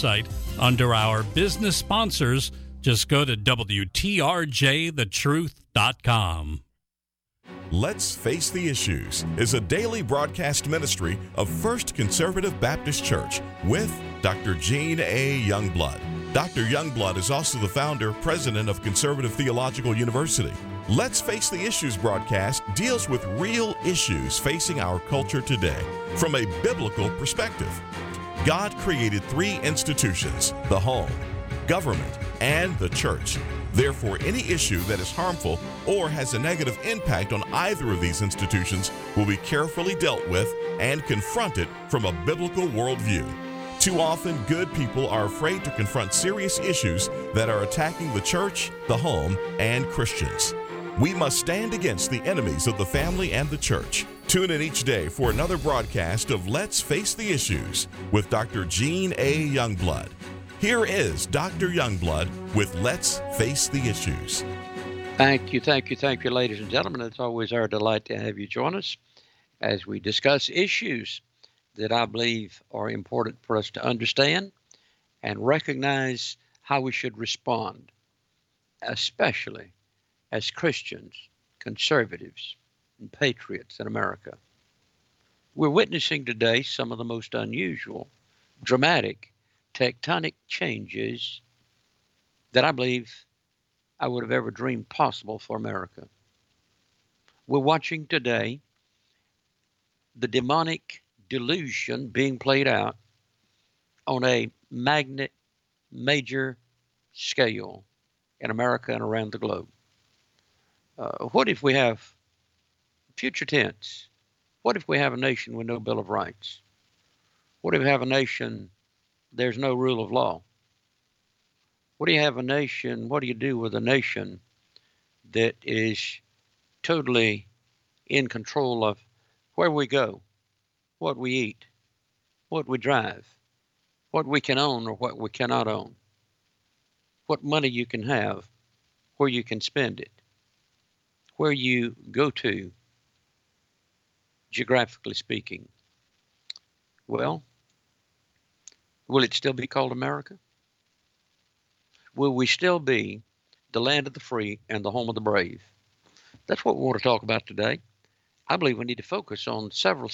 website under our business sponsors. Just go to WTRJTheTruth.com. Let's Face the Issues is a daily broadcast ministry of First Conservative Baptist Church with Dr. Gene A. Youngblood. Dr. Youngblood is also the founder, president of Conservative Theological University. Let's Face the Issues broadcast deals with real issues facing our culture today from a biblical perspective. God created three institutions: the home, government, and the church. Therefore, any issue that is harmful or has a negative impact on either of these institutions will be carefully dealt with and confronted from a biblical worldview. Too often, good people are afraid to confront serious issues that are attacking the church, the home, and Christians. We must stand against the enemies of the family and the church. Tune in each day for another broadcast of Let's Face the Issues with Dr. Gene A. Youngblood. Here is Dr. Youngblood with Let's Face the Issues. Thank you, ladies and gentlemen. It's always our delight to have you join us as we discuss issues that I believe are important for us to understand and recognize how we should respond, especially as Christians, conservatives, and patriots in America. We're witnessing today some of the most unusual, dramatic, tectonic changes that I believe I would have ever dreamed possible for America. We're watching today the demonic delusion being played out on a major scale in America and around the globe. What if we have, future tense, what if we have a nation with no Bill of Rights? What if we have a nation there's no rule of law? What do you have a nation, what do you do with a nation that is totally in control of where we go, what we eat, what we drive, what we can own or what we cannot own, what money you can have, where you can spend it, where you go to, geographically speaking? Well, will it still be called America? Will we still be the land of the free and the home of the brave? That's what we want to talk about today. I believe we need to focus on several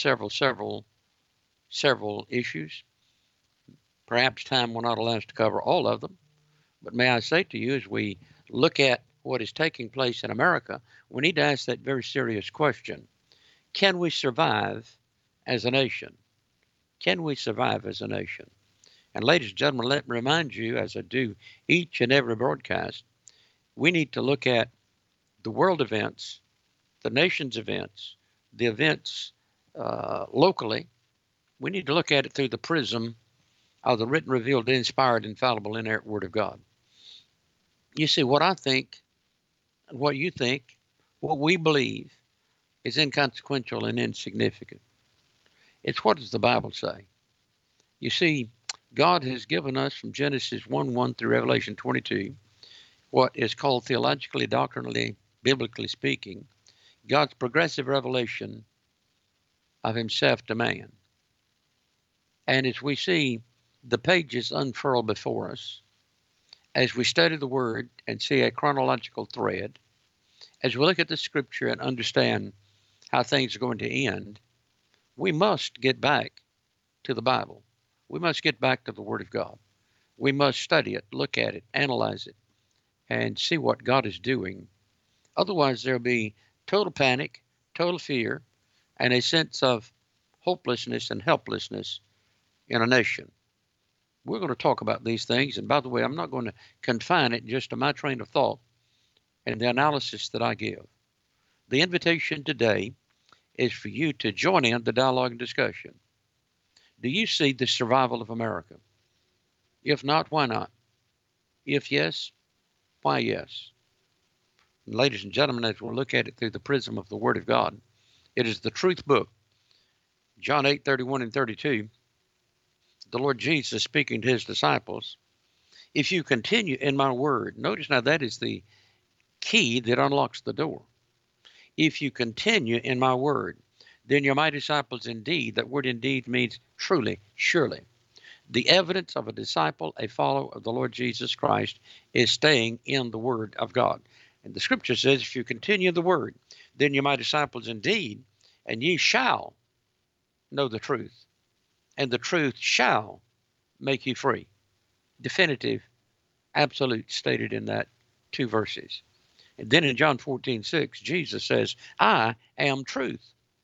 issues. Perhaps time will not allow us to cover all of them. But may I say to you, as we look at what is taking place in America, we need to ask that very serious question. Can we survive as a nation? Can we survive as a nation? And ladies and gentlemen, let me remind you, as I do each and every broadcast, we need to look at the world events, the nation's events, the events locally. We need to look at it through the prism of the written, revealed, inspired, infallible, inerrant Word of God. You see, what I think, what you think, what we believe is inconsequential and insignificant. It's what does the Bible say? You see, God has given us from Genesis 1:1 through Revelation 22 what is called theologically, doctrinally, biblically speaking, God's progressive revelation of himself to man. And as we see the pages unfurl before us, as we study the Word and see a chronological thread, as we look at the Scripture and understand how things are going to end, we must get back to the Bible. We must get back to the Word of God. We must study it, look at it, analyze it, and see what God is doing. Otherwise, there'll be total panic, total fear, and a sense of hopelessness and helplessness in a nation. We're going to talk about these things. And by the way, I'm not going to confine it just to my train of thought and the analysis that I give. The invitation today is for you to join in the dialogue and discussion. Do you see the survival of America? If not, why not? If yes, why yes? And ladies and gentlemen, as we look at it through the prism of the Word of God, it is the truth book. John 8:31 and 32, the Lord Jesus speaking to his disciples, if you continue in my word, notice now that is the key that unlocks the door. If you continue in my word, then you're my disciples indeed. That word indeed means truly, surely. The evidence of a disciple, a follower of the Lord Jesus Christ, is staying in the Word of God. And the Scripture says, if you continue the Word, then you're my disciples indeed, and ye shall know the truth, and the truth shall make you free. Definitive, absolute, stated in that 2 verses. And then in John 14:6, Jesus says, I am truth.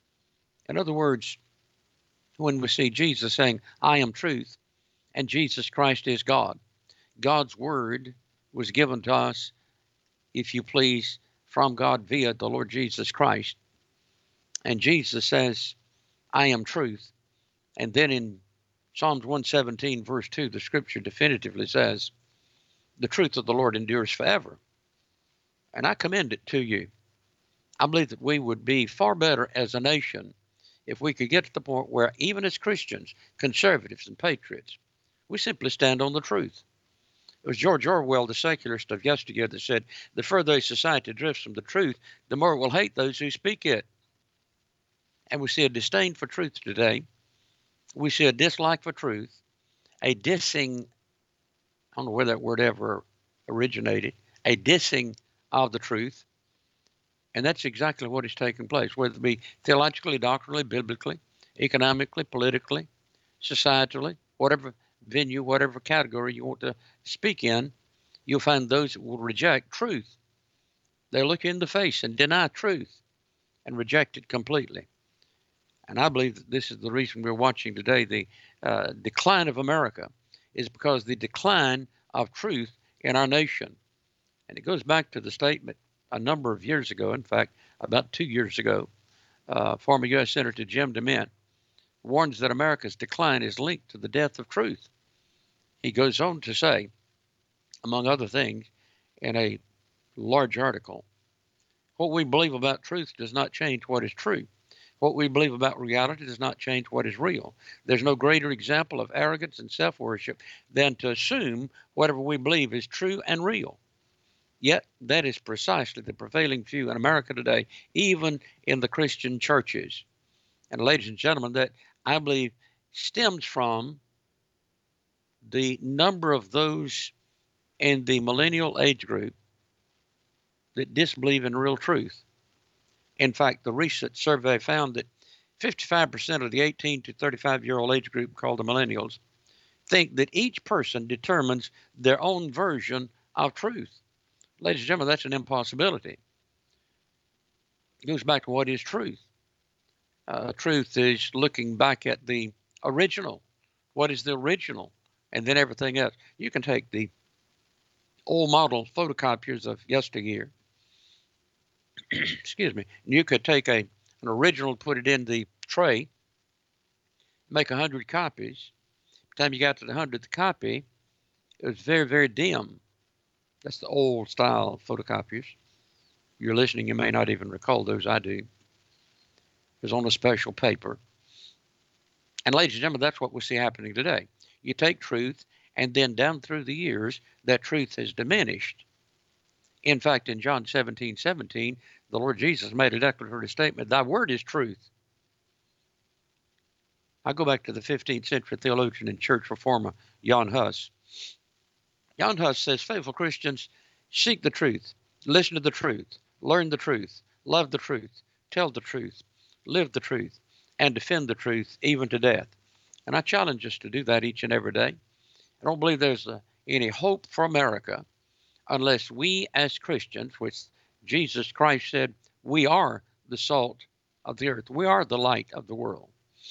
In other words, when we see Jesus saying, I am truth, and Jesus Christ is God, God's word was given to us, if you please, from God via the Lord Jesus Christ. And Jesus says, I am truth. And then in Psalms 117, verse 2, the scripture definitively says, the truth of the Lord endures forever. And I commend it to you. I believe that we would be far better as a nation if we could get to the point where even as Christians, conservatives and patriots, we simply stand on the truth. It was George Orwell, the secularist of yesteryear, that said, the further a society drifts from the truth, the more it will hate those who speak it. And we see a disdain for truth today. We see a dislike for truth, a dissing, I don't know where that word ever originated, a dissing of the truth. And that's exactly what is taking place, whether it be theologically, doctrinally, biblically, economically, politically, societally, whatever venue, whatever category you want to speak in, you'll find those that will reject truth. They look you in the face and deny truth and reject it completely. And I believe that this is the reason we're watching today the decline of America, is because the decline of truth in our nation. And it goes back to the statement a number of years ago, in fact, about 2 years ago, former U.S. Senator Jim DeMint warns that America's decline is linked to the death of truth. He goes on to say, among other things, in a large article, what we believe about truth does not change what is true. What we believe about reality does not change what is real. There's no greater example of arrogance and self-worship than to assume whatever we believe is true and real. Yet that is precisely the prevailing view in America today, even in the Christian churches. And ladies and gentlemen, that I believe stems from the number of those in the millennial age group that disbelieve in real truth. In fact, the recent survey found that 55% of the 18 to 35-year-old age group, called the millennials, think that each person determines their own version of truth. Ladies and gentlemen, that's an impossibility. It goes back to what is truth. Truth is looking back at the original. What is the original? And then everything else. You can take the old model photocopiers of yesteryear. Excuse me. And you could take an original, put it in the tray, make 100 copies. By the time you got to the 100th copy, it was very, very dim. That's the old style photocopiers. You're listening, you may not even recall those. I do. It was on a special paper. And ladies and gentlemen, that's what we see happening today. You take truth, and then down through the years, that truth has diminished. In fact, in John 17:17, the Lord Jesus made a declaratory statement, thy word is truth. I go back to the 15th century theologian and church reformer, Jan Hus. Jan Hus says, faithful Christians, seek the truth, listen to the truth, learn the truth, love the truth, tell the truth, live the truth, and defend the truth even to death. And I challenge us to do that each and every day. I don't believe there's any hope for America unless we as Christians, which Jesus Christ said, we are the salt of the earth. We are the light of the world.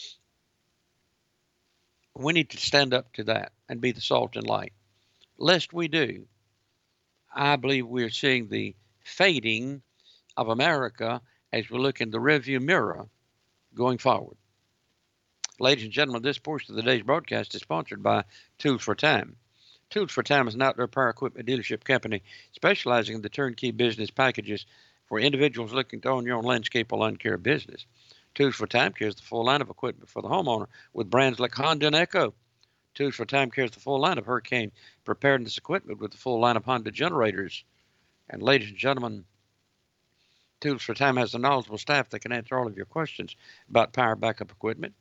We need to stand up to that and be the salt and light. Lest we do, I believe we're seeing the fading of America as we look in the rearview mirror going forward. Ladies and gentlemen, this portion of the day's broadcast is sponsored by Tools for Time. Tools for Time is an outdoor power equipment dealership company specializing in the turnkey business packages for individuals looking to own your own landscape or lawn care business. Tools for Time carries the full line of equipment for the homeowner with brands like Honda and Echo. Tools for Time carries the full line of hurricane preparedness equipment with the full line of Honda generators. And ladies and gentlemen, Tools for Time has a knowledgeable staff that can answer all of your questions about power backup equipment.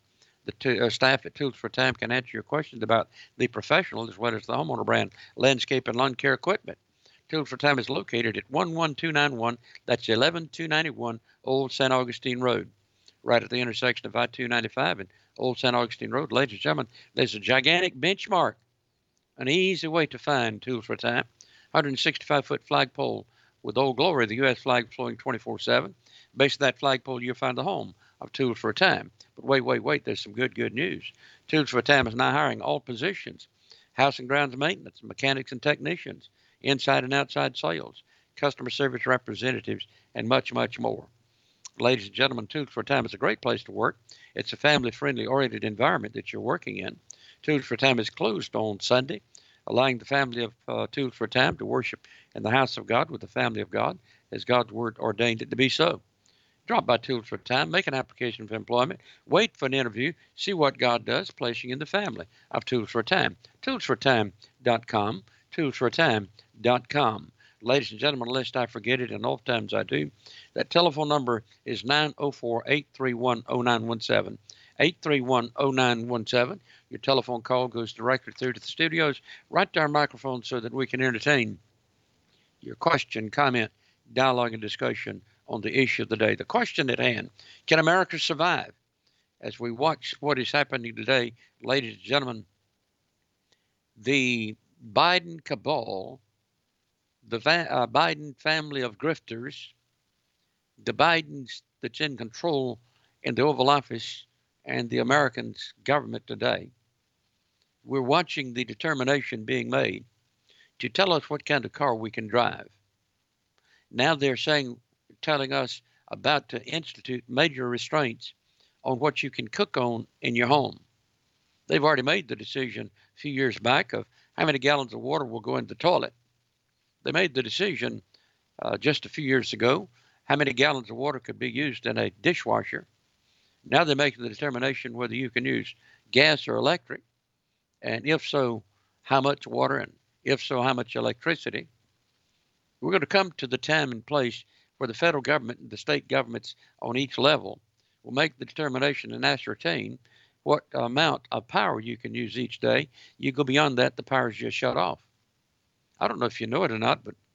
The staff at Tools for Time can answer your questions about the professional as well as the homeowner brand landscape and lawn care equipment. Tools for Time is located at 11291. That's 11291 Old St. Augustine Road, right at the intersection of I-295 and Old St. Augustine Road. Ladies and gentlemen, there's a gigantic benchmark, an easy way to find Tools for Time. 165-foot flagpole with Old Glory, the U.S. flag flowing 24/7. Base of that flagpole, you'll find the home of Tools for a Time. But wait, there's some good news. Tools for a Time is now hiring all positions: house and grounds maintenance, mechanics and technicians, inside and outside sales, customer service representatives, and much more. Ladies and gentlemen, Tools for a Time is a great place to work. It's a family-friendly oriented environment that you're working in. Tools for a Time is closed on Sunday, allowing the family of Tools for a Time to worship in the house of God with the family of God as God's word ordained it to be so. Drop by Tools for a Time, make an application for employment, wait for an interview, see what God does, placing in the family of Tools for a Time. ToolsForTime.com, ToolsForTime.com. Ladies and gentlemen, lest I forget it, and oftentimes I do, that telephone number is 904-831-0917. 831-0917. Your telephone call goes directly through to the studios, right to our microphone so that we can entertain your question, comment, dialogue, and discussion on the issue of the day. The question at hand: can America survive? As we watch what is happening today, ladies and gentlemen, the Biden cabal, the Biden family of grifters, the Bidens that's in control in the Oval Office and the American government today, we're watching the determination being made to tell us what kind of car we can drive. Now they're telling us about to institute major restraints on what you can cook on in your home. They've already made the decision a few years back of how many gallons of water will go in the toilet. They made the decision just a few years ago how many gallons of water could be used in a dishwasher. Now they're making the determination whether you can use gas or electric, and if so, how much water, and if so, how much electricity. We're going to come to the time and place where the federal government and the state governments on each level will make the determination and ascertain what amount of power you can use each day. You go beyond that, the power is just shut off. I don't know if you know it or not, but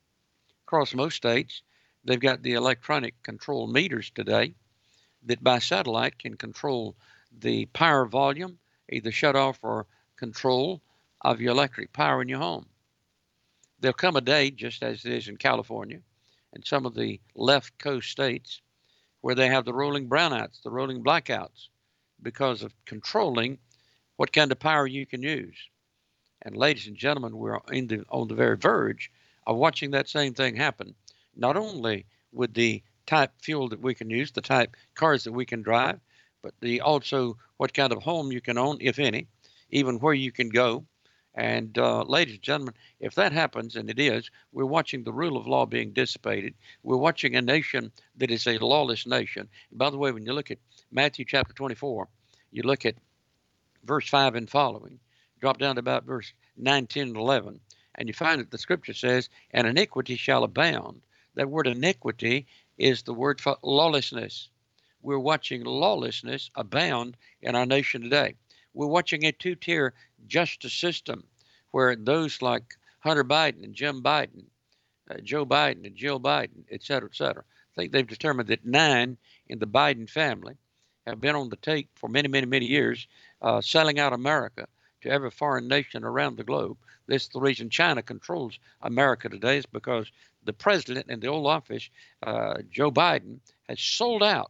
across most states, they've got the electronic control meters today that by satellite can control the power volume, either shut off or control of your electric power in your home. There'll come a day, just as it is in California and some of the left coast states, where they have the rolling brownouts, the rolling blackouts, because of controlling what kind of power you can use. And ladies and gentlemen, we're on the very verge of watching that same thing happen, not only with the type fuel that we can use, the type cars that we can drive, but also what kind of home you can own, if any, even where you can go. And ladies and gentlemen, if that happens, and it is, we're watching the rule of law being dissipated. We're watching a nation that is a lawless nation. And by the way, when you look at Matthew chapter 24, you look at verse 5 and following, drop down to about verse 9, 10, and 11, and you find that the scripture says, and iniquity shall abound. That word iniquity is the word for lawlessness. We're watching lawlessness abound in our nation today. We're watching a two-tier justice system where those like Hunter Biden and Jim Biden, Joe Biden and Jill Biden, et cetera, I think they've determined that 9 in the Biden family have been on the take for many years, selling out America to every foreign nation around the globe. This is the reason China controls America today, is because the president in the Oval Office, Joe Biden, has sold out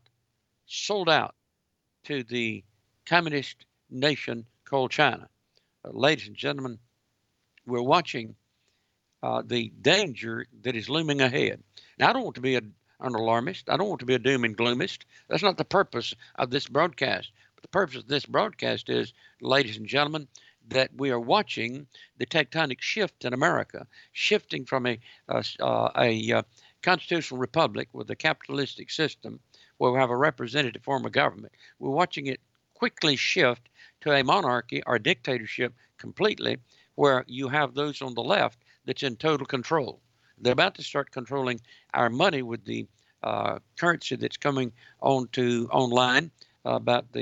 to the communist nation called China. Ladies and gentlemen, we're watching the danger that is looming ahead. Now, I don't want to be an alarmist. I don't want to be a doom and gloomist. That's not the purpose of this broadcast. But the purpose of this broadcast is, ladies and gentlemen, that we are watching the tectonic shift in America, shifting from a constitutional republic with a capitalistic system where we have a representative form of government. We're watching it quickly shift to a monarchy or dictatorship completely, where you have those on the left that's in total control. They're about to start controlling our money with the currency that's coming online about the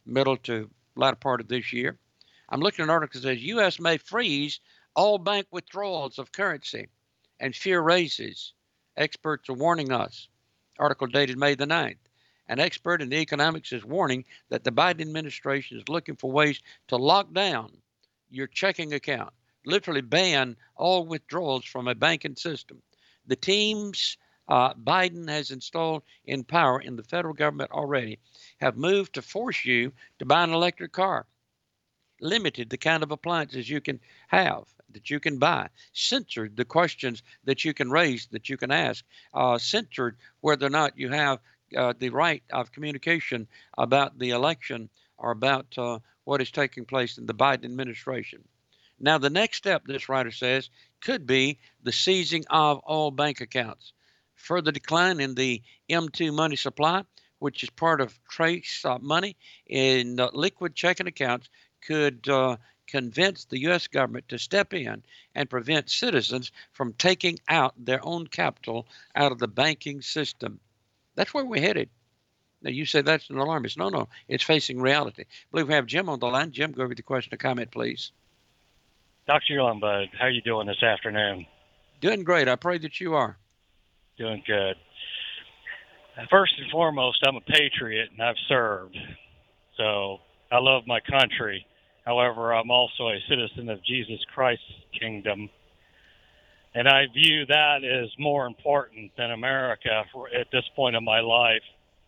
middle to latter part of this year. I'm looking at an article that says U.S. may freeze all bank withdrawals of currency and fear raises. Experts are warning us. Article dated May the 9th. An expert in economics is warning that the Biden administration is looking for ways to lock down your checking account, literally ban all withdrawals from a banking system. The teams Biden has installed in power in the federal government already have moved to force you to buy an electric car, limited the kind of appliances you can have, that you can buy, censored the questions that you can raise, that you can ask, censored whether or not you have the right of communication about the election or about what is taking place in the Biden administration. Now, the next step, this writer says, could be the seizing of all bank accounts. Further decline in the M2 money supply, which is part of trace money in liquid checking accounts, could convince the U.S. government to step in and prevent citizens from taking out their own capital out of the banking system. That's where we're headed. Now, you say that's an alarmist. No, it's facing reality. I believe we have Jim on the line. Jim, go over the question or comment, please. Dr. Youngblood, how are you doing this afternoon? Doing great. I pray that you are. Doing good. First and foremost, I'm a patriot and I've served. So I love my country. However, I'm also a citizen of Jesus Christ's kingdom. And I view that as more important than America at this point in my life.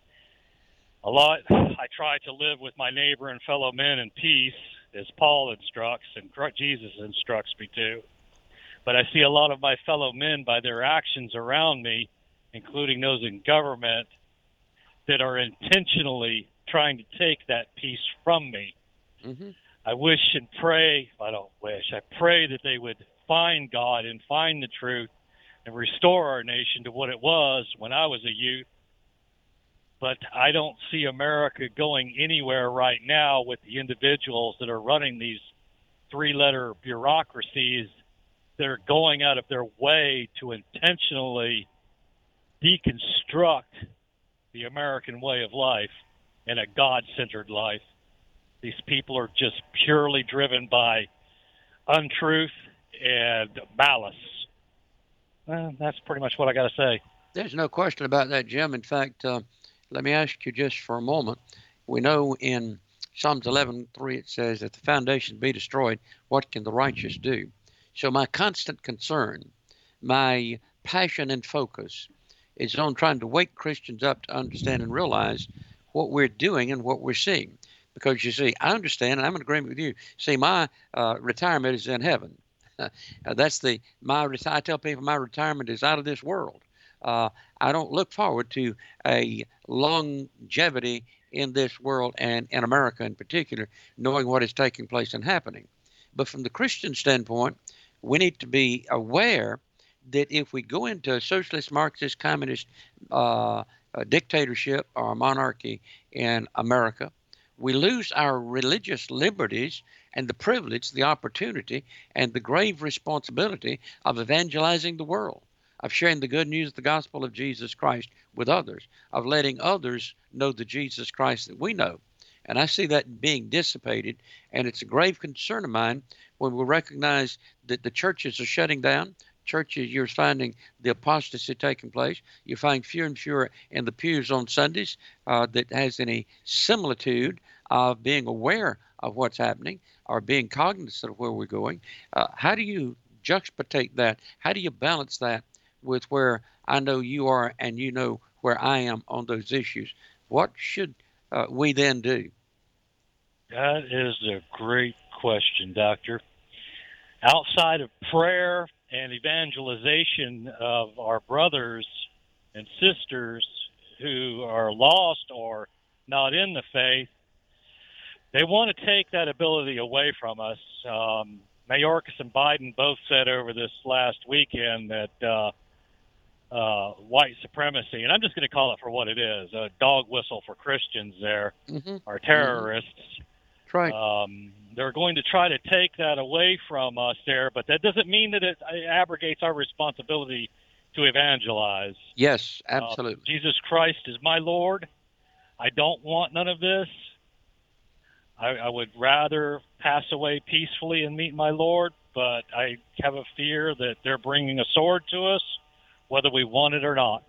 I try to live with my neighbor and fellow men in peace, as Paul instructs and Jesus instructs me to. But I see a lot of my fellow men by their actions around me, including those in government, that are intentionally trying to take that peace from me. Mm-hmm. I pray that they would find God and find the truth and restore our nation to what it was when I was a youth. But I don't see America going anywhere right now with the individuals that are running these three-letter bureaucracies that are going out of their way to intentionally deconstruct the American way of life and a God-centered life. These people are just purely driven by untruth and malice. Well, that's pretty much what I got to say. There's no question about that, Jim. In fact, let me ask you just for a moment. We know in Psalms 11:3 it says, if the foundation be destroyed, what can the righteous do? So my constant concern, my passion and focus is on trying to wake Christians up to understand and realize what we're doing and what we're seeing. Because you see, I understand, and I'm in agreement with you. See, my retirement is in heaven. I tell people my retirement is out of this world. I don't look forward to a longevity in this world and in America in particular, knowing what is taking place and happening. But from the Christian standpoint, we need to be aware that if we go into a socialist, Marxist, communist dictatorship or monarchy in America, we lose our religious liberties and the privilege, the opportunity, and the grave responsibility of evangelizing the world, of sharing the good news of the gospel of Jesus Christ with others, of letting others know the Jesus Christ that we know. And I see that being dissipated, and it's a grave concern of mine when we recognize that the churches are shutting down. Churches, you're finding the apostasy taking place. You find fewer and fewer in the pews on Sundays that has any similitude of being aware of what's happening or being cognizant of where we're going. How do you juxtapose that? How do you balance that with where I know you are and you know where I am on those issues? What should we then do? That is a great question, Doctor. Outside of prayer and evangelization of our brothers and sisters who are lost or not in the faith, they want to take that ability away from us. Mayorkas and Biden both said over this last weekend that white supremacy, and I'm just going to call it for what it is, a dog whistle for Christians there, are terrorists. That's right. They're going to try to take that away from us there, but that doesn't mean that it abrogates our responsibility to evangelize. Yes, absolutely. Jesus Christ is my Lord. I don't want none of this. I would rather pass away peacefully and meet my Lord, but I have a fear that they're bringing a sword to us, whether we want it or not.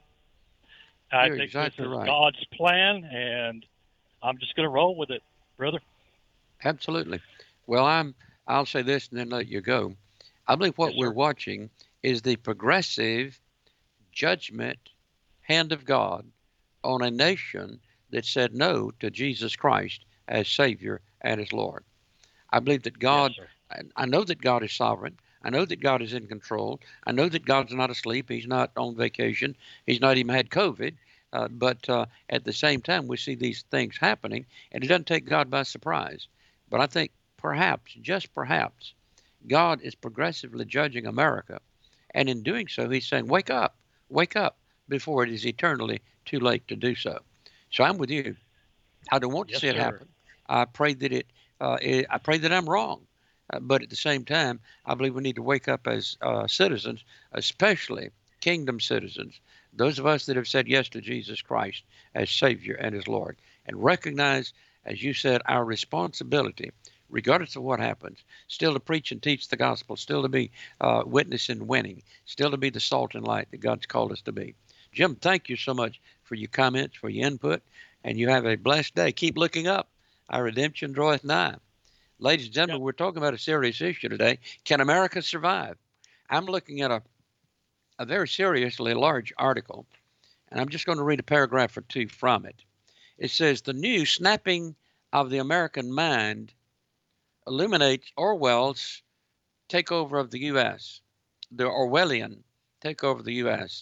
I think exactly this is right. God's plan, and I'm just going to roll with it, brother. Absolutely. Well, I'll say this and then let you go. I believe what Yes, we're sir. watching is the progressive judgment hand of God on a nation that said no to Jesus Christ as Savior and as Lord. I believe that God, Yes, sir. I know that God is sovereign. I know that God is in control. I know that God's not asleep. He's not on vacation. He's not even had COVID. But at the same time, we see these things happening, and it doesn't take God by surprise. But I think perhaps, just perhaps, God is progressively judging America. And in doing so, he's saying, wake up, before it is eternally too late to do so. So I'm with you. I don't want to Yes, see it sir. happen. I pray that I pray that I'm wrong. But at the same time, I believe we need to wake up as citizens, especially kingdom citizens, those of us that have said yes to Jesus Christ as Savior and as Lord, and recognize, as you said, our responsibility, regardless of what happens, still to preach and teach the gospel, still to be witness and winning, still to be the salt and light that God's called us to be. Jim, thank you so much for your comments, for your input, and you have a blessed day. Keep looking up. Our redemption draweth nigh. Ladies and gentlemen, we're talking about a serious issue today. Can America survive? I'm looking at a very seriously large article, and I'm just going to read a paragraph or two from it. It says, the new snapping of the American mind illuminates Orwell's takeover of the U.S., the Orwellian takeover of the U.S.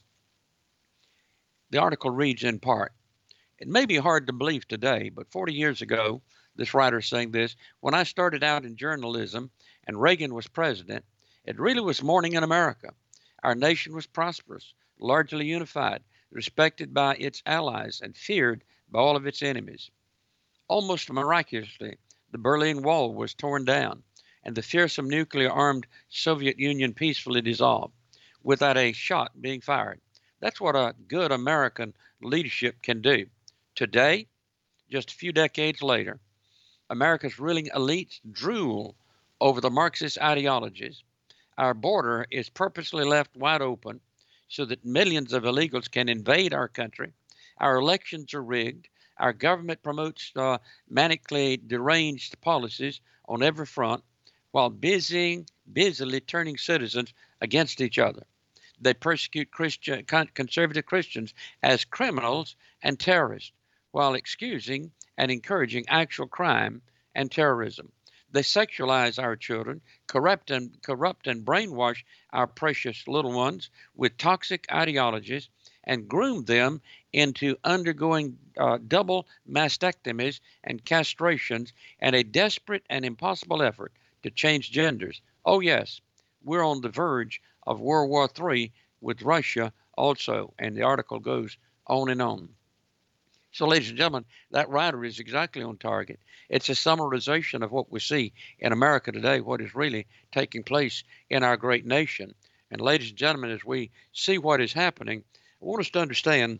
The article reads in part, it may be hard to believe today, but 40 years ago, this writer is saying this, when I started out in journalism and Reagan was president, it really was morning in America. Our nation was prosperous, largely unified, respected by its allies, and feared by all of its enemies. Almost miraculously, the Berlin Wall was torn down, and the fearsome nuclear-armed Soviet Union peacefully dissolved, without a shot being fired. That's what a good American leadership can do. Today, just a few decades later, America's ruling elites drool over the Marxist ideologies. Our border is purposely left wide open so that millions of illegals can invade our country. Our elections are rigged. Our government promotes manically deranged policies on every front while busily turning citizens against each other. They persecute conservative Christians as criminals and terrorists while excusing and encouraging actual crime and terrorism. They sexualize our children, corrupt and brainwash our precious little ones with toxic ideologies, and groom them into undergoing double mastectomies and castrations and a desperate and impossible effort to change genders. Oh, yes, we're on the verge of World War III with Russia also, and the article goes on and on. So, ladies and gentlemen, that writer is exactly on target. It's a summarization of what we see in America today, what is really taking place in our great nation. And, ladies and gentlemen, as we see what is happening, I want us to understand,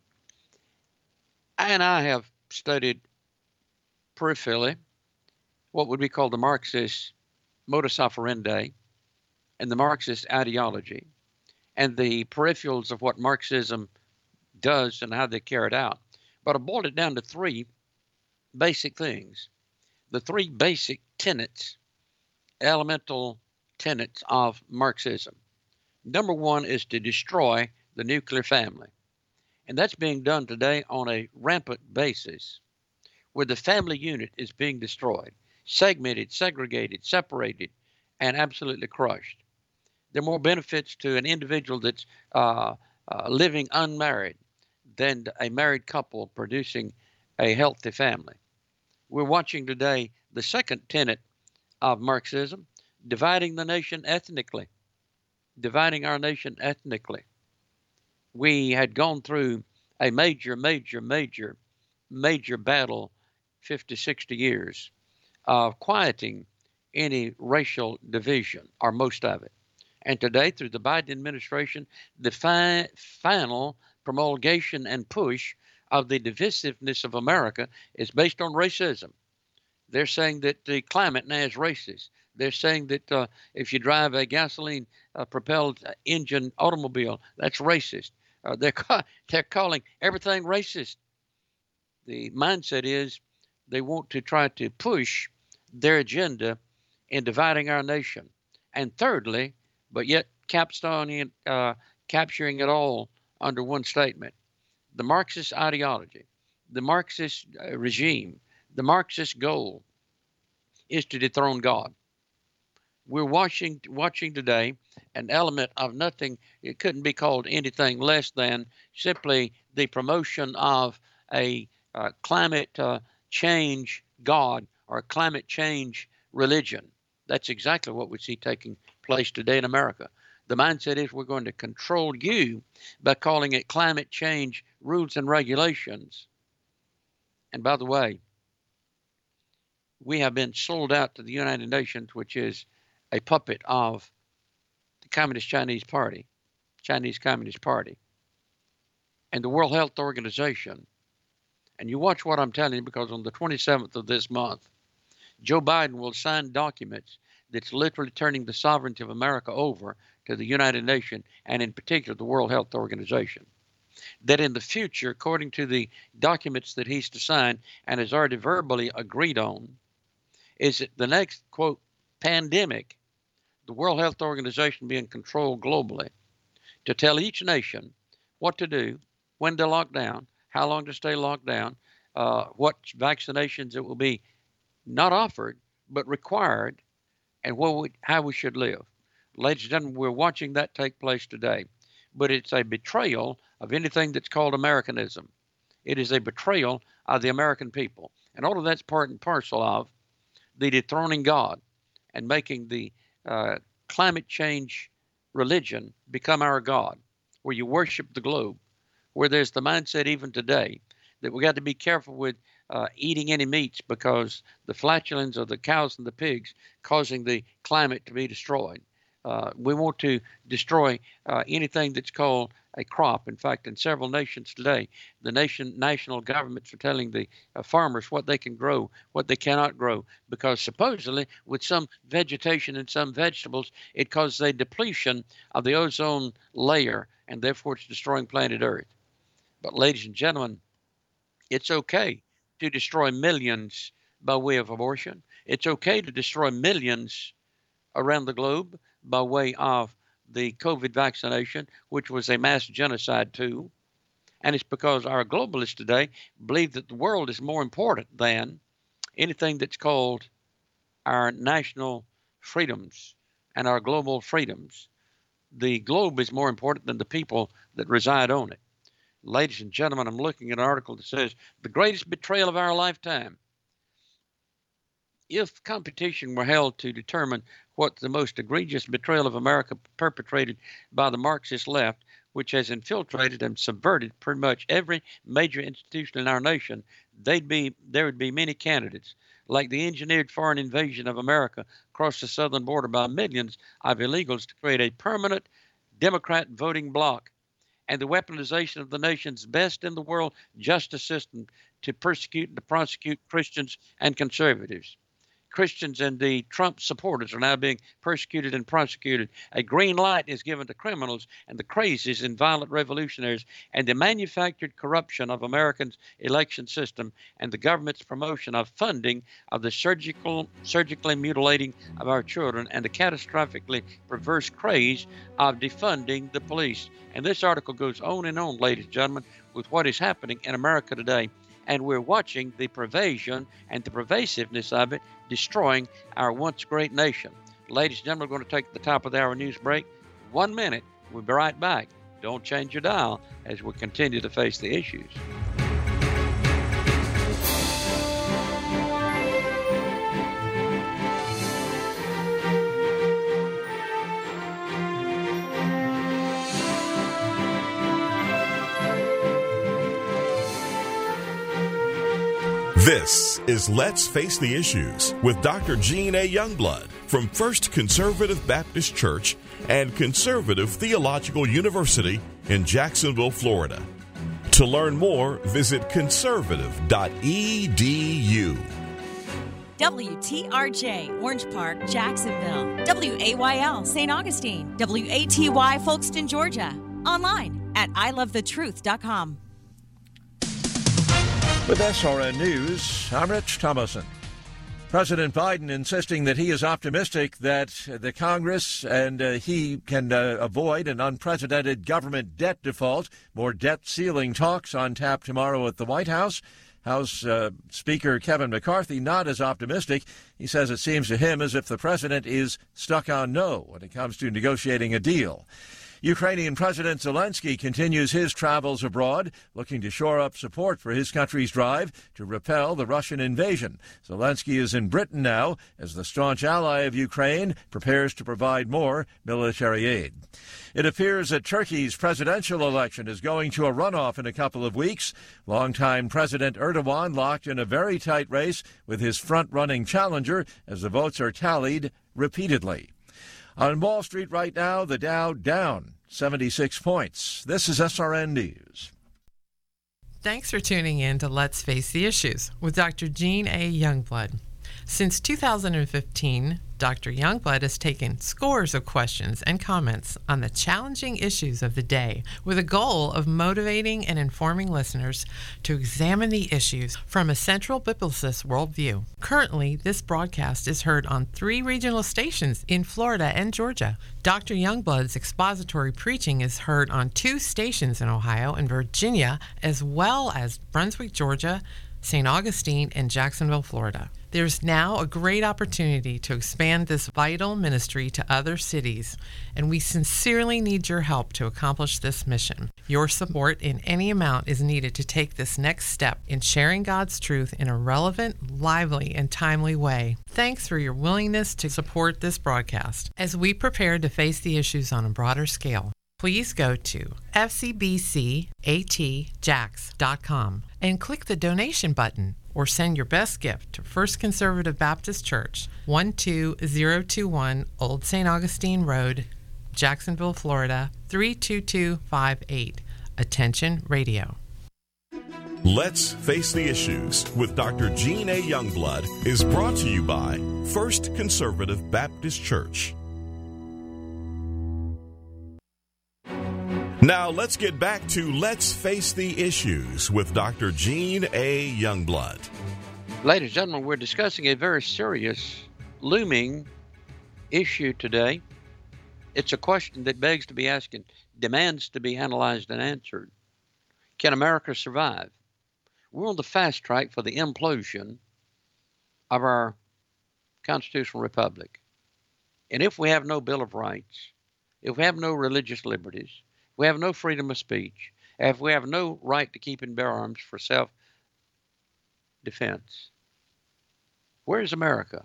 and I have studied peripherally what would be called the Marxist modus operandi and the Marxist ideology and the peripherals of what Marxism does and how they carry it out. But I boiled it down to three basic things, the three basic tenets, elemental tenets of Marxism. Number one is to destroy the nuclear family. And that's being done today on a rampant basis, where the family unit is being destroyed, segmented, segregated, separated, and absolutely crushed. There are more benefits to an individual that's living unmarried than a married couple producing a healthy family. We're watching today the second tenet of Marxism, dividing the nation ethnically, dividing our nation ethnically. We had gone through a major battle, 50, 60 years of quieting any racial division, or most of it. And today, through the Biden administration, the final promulgation and push of the divisiveness of America is based on racism. They're saying that the climate now is racist. They're saying that if you drive a gasoline-propelled engine automobile, that's racist. They're calling everything racist. The mindset is they want to try to push their agenda in dividing our nation. And thirdly, but yet capturing it all under one statement, the Marxist ideology, the Marxist regime, the Marxist goal is to dethrone God. We're watching today an element of nothing. It couldn't be called anything less than simply the promotion of a climate change God or a climate change religion. That's exactly what we see taking place today in America. The mindset is we're going to control you by calling it climate change rules and regulations. And by the way, we have been sold out to the United Nations, which is a puppet of the Communist Chinese Party, Chinese Communist Party, and the World Health Organization. And you watch what I'm telling you, because on the 27th of this month, Joe Biden will sign documents that's literally turning the sovereignty of America over to the United Nations, and in particular the World Health Organization. That in the future, according to the documents that he's to sign and has already verbally agreed on, is that the next, quote, pandemic, the World Health Organization being controlled globally, to tell each nation what to do, when to lock down, how long to stay locked down, what vaccinations it will be not offered, but required, and how we should live. Ladies and gentlemen, we're watching that take place today. But it's a betrayal of anything that's called Americanism. It is a betrayal of the American people. And all of that's part and parcel of the dethroning God and making the climate change religion become our God, where you worship the globe, where there's the mindset even today that we got to be careful with eating any meats because the flatulence of the cows and the pigs causing the climate to be destroyed. We want to destroy anything that's called a crop. In fact, in several nations today, the national governments are telling the farmers what they can grow, what they cannot grow, because supposedly with some vegetation and some vegetables, it causes a depletion of the ozone layer, and therefore it's destroying planet Earth. But ladies and gentlemen, it's okay to destroy millions by way of abortion. It's okay to destroy millions around the globe by way of the COVID vaccination, which was a mass genocide too. And it's because our globalists today believe that the world is more important than anything that's called our national freedoms and our global freedoms. The globe is more important than the people that reside on it. Ladies and gentlemen, I'm looking at an article that says the greatest betrayal of our lifetime. If competition were held to determine what the most egregious betrayal of America perpetrated by the Marxist left, which has infiltrated and subverted pretty much every major institution in our nation, there would be many candidates, like the engineered foreign invasion of America across the southern border by millions of illegals to create a permanent Democrat voting bloc, and the weaponization of the nation's best in the world justice system to persecute and to prosecute Christians and conservatives. Christians and the Trump supporters are now being persecuted and prosecuted. A green light is given to criminals and the crazies and violent revolutionaries, and the manufactured corruption of Americans' election system and the government's promotion of funding of the surgically mutilating of our children and the catastrophically perverse craze of defunding the police. And this article goes on, ladies and gentlemen, with what is happening in America today. And we're watching the pervasion and the pervasiveness of it destroying our once great nation. Ladies and gentlemen, we're going to take the top of the hour news break. 1 minute. We'll be right back. Don't change your dial as we continue to face the issues. This is Let's Face the Issues with Dr. Gene A. Youngblood from First Conservative Baptist Church and Conservative Theological University in Jacksonville, Florida. To learn more, visit conservative.edu. WTRJ, Orange Park, Jacksonville. WAYL, St. Augustine. WATY, Folkston, Georgia. Online at ilovethetruth.com. With SRN News, I'm Rich Thomason. President Biden insisting that he is optimistic that the Congress and he can avoid an unprecedented government debt default. More debt ceiling talks on tap tomorrow at the White House. House Speaker Kevin McCarthy not as optimistic. He says it seems to him as if the president is stuck on no when it comes to negotiating a deal. Ukrainian President Zelensky continues his travels abroad, looking to shore up support for his country's drive to repel the Russian invasion. Zelensky is in Britain now as the staunch ally of Ukraine prepares to provide more military aid. It appears that Turkey's presidential election is going to a runoff in a couple of weeks. Longtime President Erdogan locked in a very tight race with his front-running challenger as the votes are tallied repeatedly. On Wall Street right now, the Dow down 76 points. This is SRN News. Thanks for tuning in to Let's Face the Issues with Dr. Gene A. Youngblood. Since 2015, Dr. Youngblood has taken scores of questions and comments on the challenging issues of the day with a goal of motivating and informing listeners to examine the issues from a central biblicist worldview. Currently, this broadcast is heard on 3 regional stations in Florida and Georgia. Dr. Youngblood's expository preaching is heard on 2 stations in Ohio and Virginia, as well as Brunswick, Georgia, St. Augustine, and Jacksonville, Florida. There's now a great opportunity to expand this vital ministry to other cities, and we sincerely need your help to accomplish this mission. Your support in any amount is needed to take this next step in sharing God's truth in a relevant, lively, and timely way. Thanks for your willingness to support this broadcast as we prepare to face the issues on a broader scale. Please go to fcbcatjax.com and click the donation button or send your best gift to First Conservative Baptist Church, 12021 Old St. Augustine Road, Jacksonville, Florida, 32258. Attention Radio. Let's Face the Issues with Dr. Gene A. Youngblood is brought to you by First Conservative Baptist Church. Now let's get back to Let's Face the Issues with Dr. Gene A. Youngblood. Ladies and gentlemen, we're discussing a very serious, looming issue today. It's a question that begs to be asked and demands to be analyzed and answered. Can America survive? We're on the fast track for the implosion of our constitutional republic. And if we have no Bill of Rights, if we have no religious liberties, we have no freedom of speech, if we have no right to keep and bear arms for self-defense, where is America?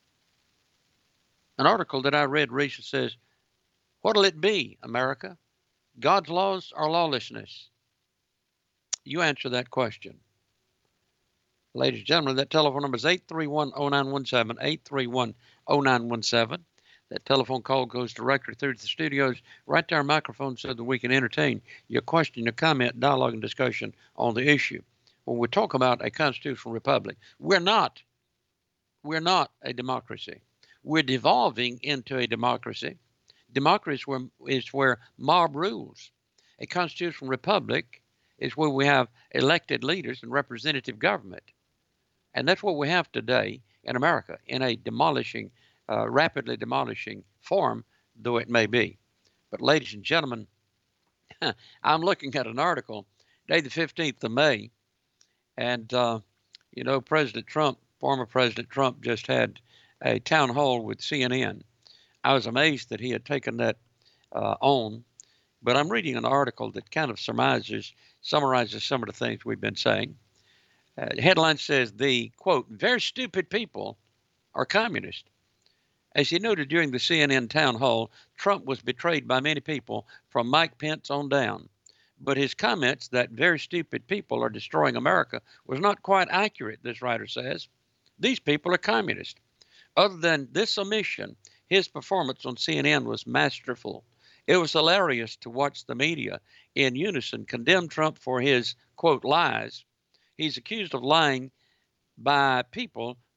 An article that I read recently says, what'll it be, America? God's laws or lawlessness? You answer that question. Ladies and gentlemen, that telephone number is 831-0917, 831-0917. That telephone call goes directly through to the studios, right to our microphone so that we can entertain your question, your comment, dialogue, and discussion on the issue. When we talk about a constitutional republic, we're not a democracy. We're devolving into a democracy. Democracy is where mob rules. A constitutional republic is where we have elected leaders and representative government. And that's what we have today in America, in a rapidly demolishing form, though it may be. But ladies and gentlemen, I'm looking at an article, day the 15th of May, and President Trump, former President Trump, just had a town hall with CNN. I was amazed that he had taken that on, but I'm reading an article that kind of summarizes some of the things we've been saying. The headline says, the, quote, very stupid people are communist. As he noted during the CNN town hall, Trump was betrayed by many people from Mike Pence on down. But his comments that very stupid people are destroying America was not quite accurate, this writer says. These people are communist. Other than this omission, his performance on CNN was masterful. It was hilarious to watch the media in unison condemn Trump for his, quote, lies. He's accused of lying by people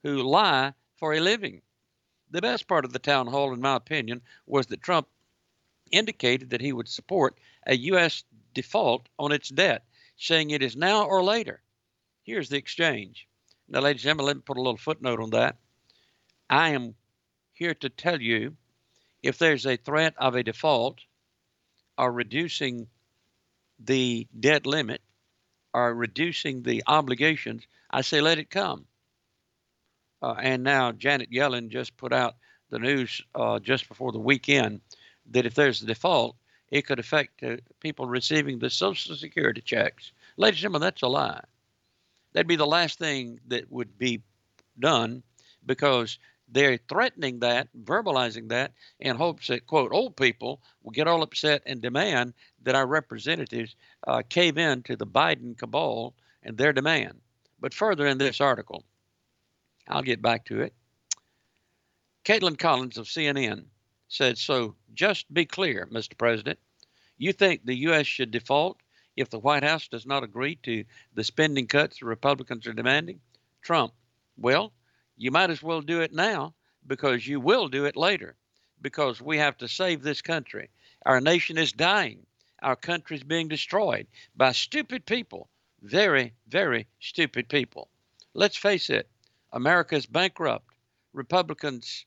who lie for a living. The best part of the town hall, in my opinion, was that Trump indicated that he would support a U.S. default on its debt, saying it is now or later. Here's the exchange. Now, ladies and gentlemen, let me put a little footnote on that. I am here to tell you if there's a threat of a default or reducing the debt limit or reducing the obligations, I say let it come. And now Janet Yellen just put out the news just before the weekend that if there's a default, it could affect people receiving the Social Security checks. Ladies and gentlemen, that's a lie. That'd be the last thing that would be done because they're threatening that, verbalizing that, in hopes that, quote, old people will get all upset and demand that our representatives cave in to the Biden cabal and their demand. But further in this article, I'll get back to it. Caitlin Collins of CNN said, so just be clear, Mr. President, you think the U.S. should default if the White House does not agree to the spending cuts the Republicans are demanding? Trump, well, you might as well do it now because you will do it later because we have to save this country. Our nation is dying. Our country is being destroyed by stupid people, very, very stupid people. Let's face it. America is bankrupt. Republicans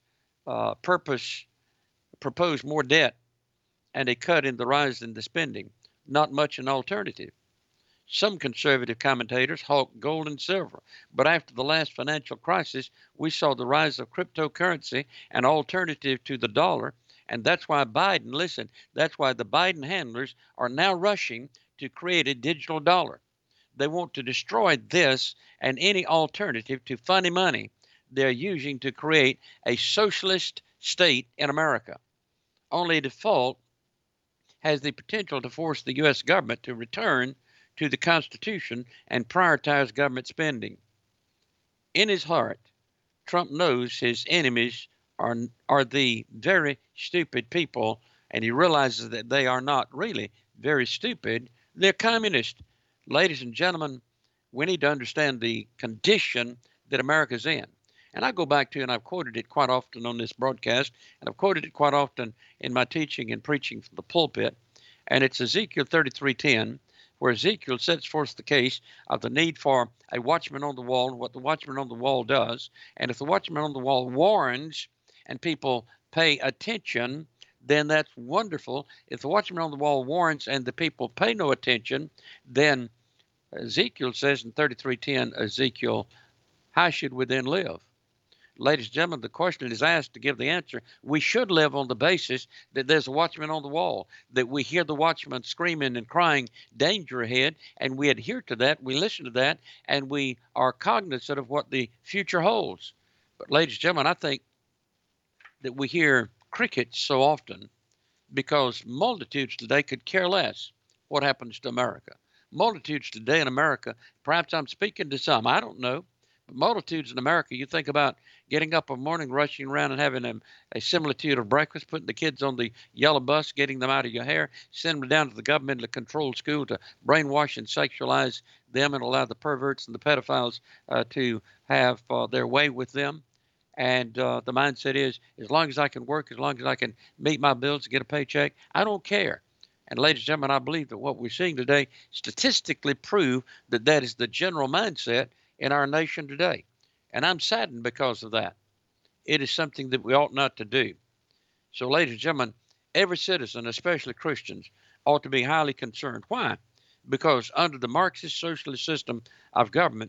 propose more debt and a cut in the rise in the spending. Not much an alternative. Some conservative commentators hawk gold and silver, but after the last financial crisis, we saw the rise of cryptocurrency, an alternative to the dollar, and that's why that's why the Biden handlers are now rushing to create a digital dollar. They want to destroy this and any alternative to funny money they're using to create a socialist state in America. Only a default has the potential to force the U.S. government to return to the Constitution and prioritize government spending. In his heart, Trump knows his enemies are the very stupid people, and he realizes that they are not really very stupid. They're communist. Ladies and gentlemen, we need to understand the condition that America's in. And I go back to, and I've quoted it quite often on this broadcast, and I've quoted it quite often in my teaching and preaching from the pulpit, and it's Ezekiel 33:10, where Ezekiel sets forth the case of the need for a watchman on the wall and what the watchman on the wall does. And if the watchman on the wall warns and people pay attention, then that's wonderful. If the watchman on the wall warns and the people pay no attention, then Ezekiel says in 33:10, Ezekiel, how should we then live? Ladies and gentlemen, the question is asked to give the answer. We should live on the basis that there's a watchman on the wall, that we hear the watchman screaming and crying, danger ahead, and we adhere to that, we listen to that, and we are cognizant of what the future holds. But ladies and gentlemen, I think that we hear crickets so often because multitudes today could care less what happens to America. Multitudes today in America, perhaps I'm speaking to some, I don't know, but multitudes in America, you think about getting up in the morning, rushing around and having a similitude of breakfast, putting the kids on the yellow bus, getting them out of your hair, sending them down to the governmentally controlled school to brainwash and sexualize them and allow the perverts and the pedophiles to have their way with them. And the mindset is, as long as I can work, as long as I can meet my bills and get a paycheck, I don't care. And ladies and gentlemen, I believe that what we're seeing today statistically prove that that is the general mindset in our nation today. And I'm saddened because of that. It is something that we ought not to do. So, ladies and gentlemen, every citizen, especially Christians, ought to be highly concerned. Why? Because under the Marxist socialist system of government,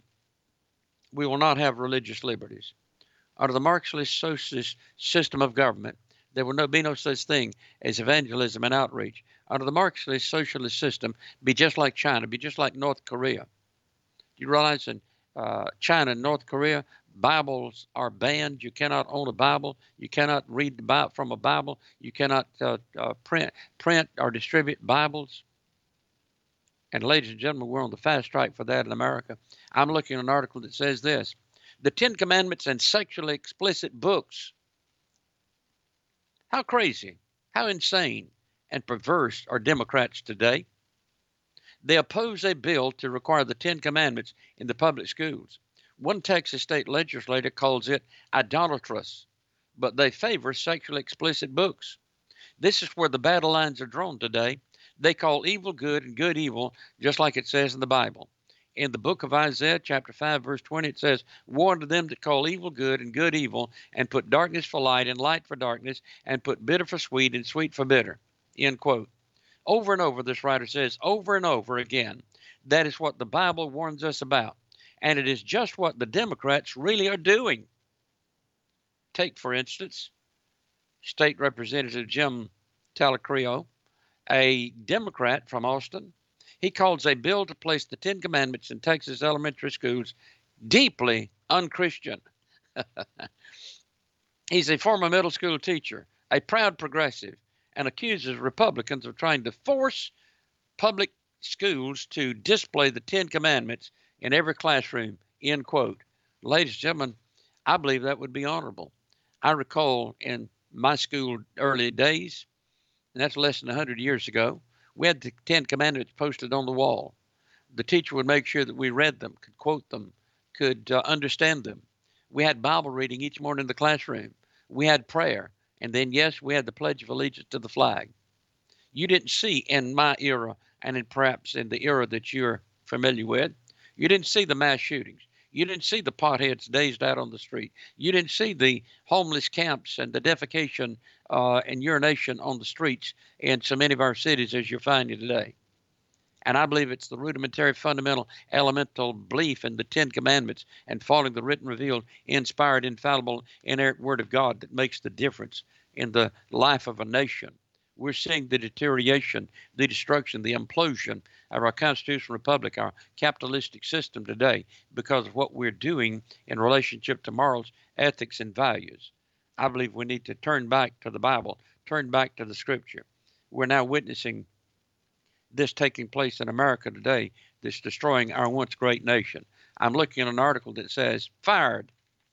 we will not have religious liberties. Under the Marxist socialist system of government, there will be no such thing as evangelism and outreach. Under the Marxist socialist system, be just like China, be just like North Korea. Do you realize in China and North Korea, Bibles are banned. You cannot own a Bible. You cannot read from a Bible. You cannot print or distribute Bibles. And ladies and gentlemen, we're on the fast track for that in America. I'm looking at an article that says this: the Ten Commandments and sexually explicit books. How crazy, how insane and perverse are Democrats today? They oppose a bill to require the Ten Commandments in the public schools. One Texas state legislator calls it idolatrous, but they favor sexually explicit books. This is where the battle lines are drawn today. They call evil good and good evil, just like it says in the Bible. In the book of Isaiah, chapter 5, verse 20, it says, "Woe unto them that call evil good and good evil, and put darkness for light and light for darkness, and put bitter for sweet and sweet for bitter." End quote. Over and over, this writer says, over and over again, that is what the Bible warns us about. And it is just what the Democrats really are doing. Take, for instance, State Representative Jim Talacrio, a Democrat from Austin. He calls a bill to place the Ten Commandments in Texas elementary schools deeply unchristian. He's a former middle school teacher, a proud progressive, and accuses Republicans of trying to force public schools to display the Ten Commandments in every classroom, end quote. Ladies and gentlemen, I believe that would be honorable. I recall in my school early days, and that's less than 100 years ago, we had the Ten Commandments posted on the wall. The teacher would make sure that we read them, could quote them, could understand them. We had Bible reading each morning in the classroom. We had prayer. And then, yes, we had the Pledge of Allegiance to the flag. You didn't see in my era, and perhaps in the era that you're familiar with, you didn't see the mass shootings. You didn't see the potheads dazed out on the street. You didn't see the homeless camps and the defecation and urination on the streets in so many of our cities as you're finding today. And I believe it's the rudimentary, fundamental, elemental belief in the Ten Commandments and following the written, revealed, inspired, infallible, inerrant Word of God that makes the difference in the life of a nation. We're seeing the deterioration, the destruction, the implosion of our constitutional republic, our capitalistic system today because of what we're doing in relationship to morals, ethics, and values. I believe we need to turn back to the Bible, turn back to the Scripture. We're now witnessing this taking place in America today that's destroying our once great nation. I'm looking at an article that says, fired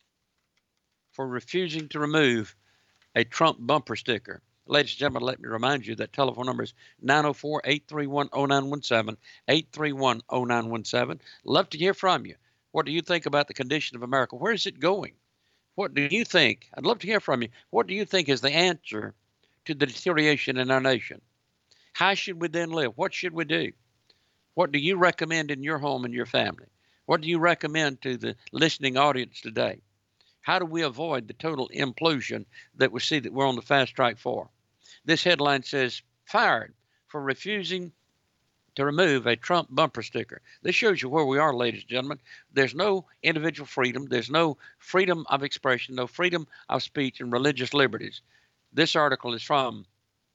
for refusing to remove a Trump bumper sticker. Ladies and gentlemen, let me remind you that telephone number is 904-831-0917, 831-0917. Love to hear from you. What do you think about the condition of America? Where is it going? What do you think? I'd love to hear from you. What do you think is the answer to the deterioration in our nation? How should we then live? What should we do? What do you recommend in your home and your family? What do you recommend to the listening audience today? How do we avoid the total implosion that we see that we're on the fast track for? This headline says, fired for refusing to remove a Trump bumper sticker. This shows you where we are, ladies and gentlemen. There's no individual freedom. There's no freedom of expression, no freedom of speech and religious liberties. This article is from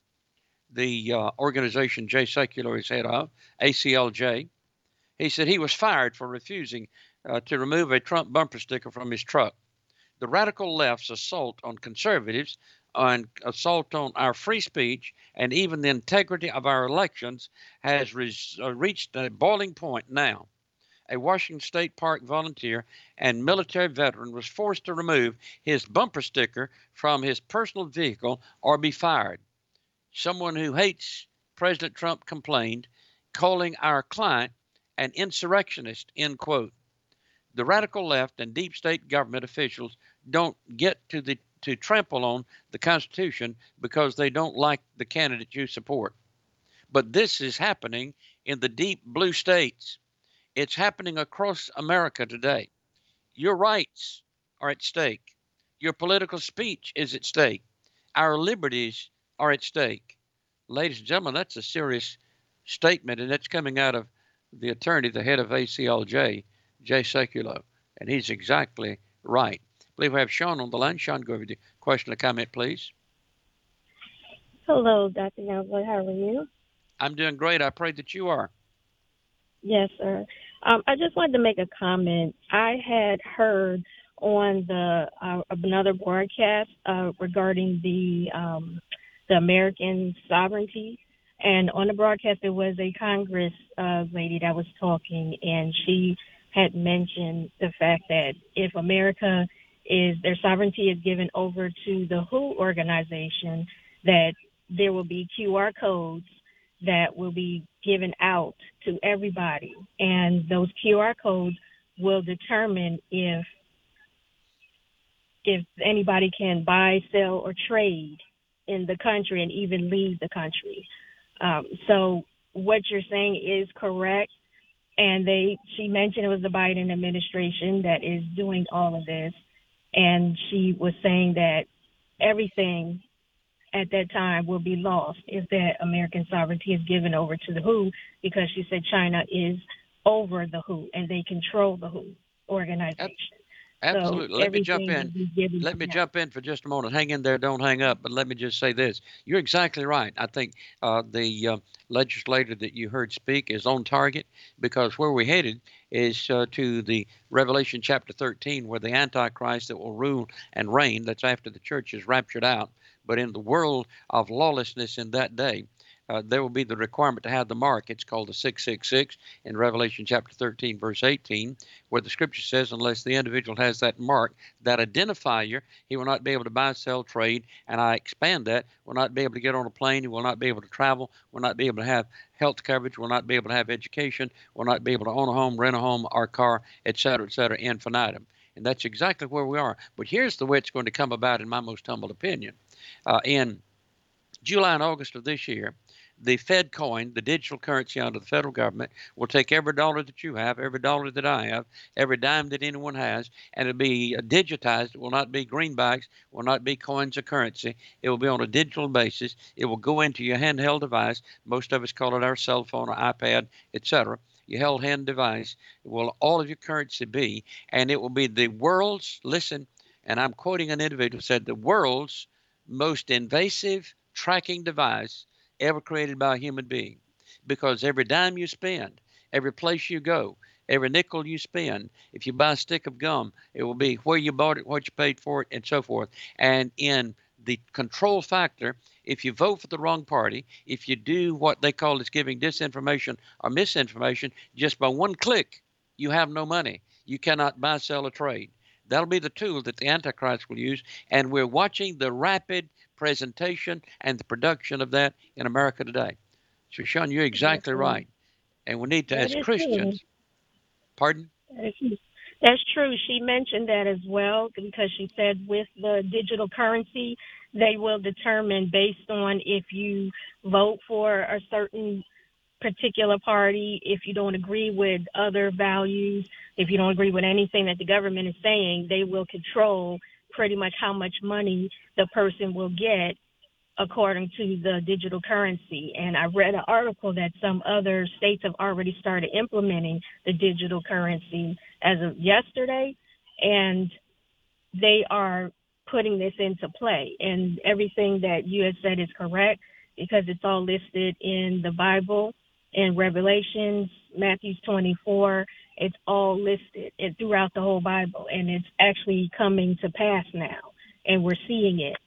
the organization Jay Sekulow is head of, ACLJ. He said he was fired for refusing to remove a Trump bumper sticker from his truck. The radical left's assault on conservatives, and assault on our free speech, and even the integrity of our elections has reached a boiling point now. A Washington State Park volunteer and military veteran was forced to remove his bumper sticker from his personal vehicle or be fired. Someone who hates President Trump complained, calling our client an insurrectionist, end quote. The radical left and deep state government officials don't get to trample on the Constitution because they don't like the candidate you support. But this is happening in the deep blue states. It's happening across America today. Your rights are at stake. Your political speech is at stake. Our liberties are at stake. Ladies and gentlemen, that's a serious statement, and that's coming out of the attorney, the head of ACLJ, Jay Sekulow, and he's exactly right. I believe we have Sean on the line. Sean, go over the question or comment, please. Hello, Dr. Youngblood. How are you? I'm doing great. I pray that you are. Yes, sir. I just wanted to make a comment. I had heard on the another broadcast regarding the American sovereignty, and on the broadcast there was a Congress lady that was talking, and she had mentioned the fact that if America their sovereignty is given over to the WHO organization, that there will be QR codes that will be given out to everybody. And those QR codes will determine if anybody can buy, sell, or trade in the country and even leave the country. So what you're saying is correct. And she mentioned it was the Biden administration that is doing all of this. And she was saying that everything at that time will be lost if that American sovereignty is given over to the WHO, because she said China is over the WHO and they control the WHO organization. Absolutely. So Let me jump in. Let me them. jump in for just a moment. Hang in there. Don't hang up. But let me just say this. You're exactly right. I think the legislator that you heard speak is on target, because where we're headed is to the Revelation chapter 13, where the Antichrist that will rule and reign, that's after the church is raptured out. But in the world of lawlessness in that day, there will be the requirement to have the mark. It's called the 666 in Revelation chapter 13, verse 18, where the scripture says, unless the individual has that mark, that identifier, he will not be able to buy, sell, trade, and I expand that, will not be able to get on a plane, he will not be able to travel, will not be able to have health coverage, will not be able to have education, will not be able to own a home, rent a home, or car, et cetera, infinitum. And that's exactly where we are. But here's the way it's going to come about, in my most humble opinion. In July and August of this year, the Fed coin, the digital currency under the federal government, will take every dollar that you have, every dollar that I have, every dime that anyone has, and it'll be digitized. It will not be greenbacks, will not be coins or currency. It will be on a digital basis. It will go into your handheld device. Most of us call it our cell phone or iPad, etc. Your held hand device will all of your currency be, and it will be the world's, listen, and I'm quoting an individual, said the world's most invasive tracking device ever created by a human being, because every dime you spend, every place you go, every nickel you spend, if you buy a stick of gum, it will be where you bought it, what you paid for it, and so forth. And in the control factor, if you vote for the wrong party, if you do what they call is giving disinformation or misinformation, just by one click, you have no money. You cannot buy, sell, or trade. That'll be the tool that the Antichrist will use, and we're watching the rapid presentation and the production of that in America today. So, Sean, you're exactly right. And we need to, as Christians, pardon? That's true. She mentioned that as well, because she said with the digital currency, they will determine based on if you vote for a certain particular party, if you don't agree with other values, if you don't agree with anything that the government is saying, they will control pretty much how much money the person will get according to the digital currency. And I read an article that some other states have already started implementing the digital currency as of yesterday, and they are putting this into play. And everything that you had said is correct, because it's all listed in the Bible, in Revelations, Matthew 24. It's all listed throughout the whole Bible, and it's actually coming to pass now, and we're seeing it.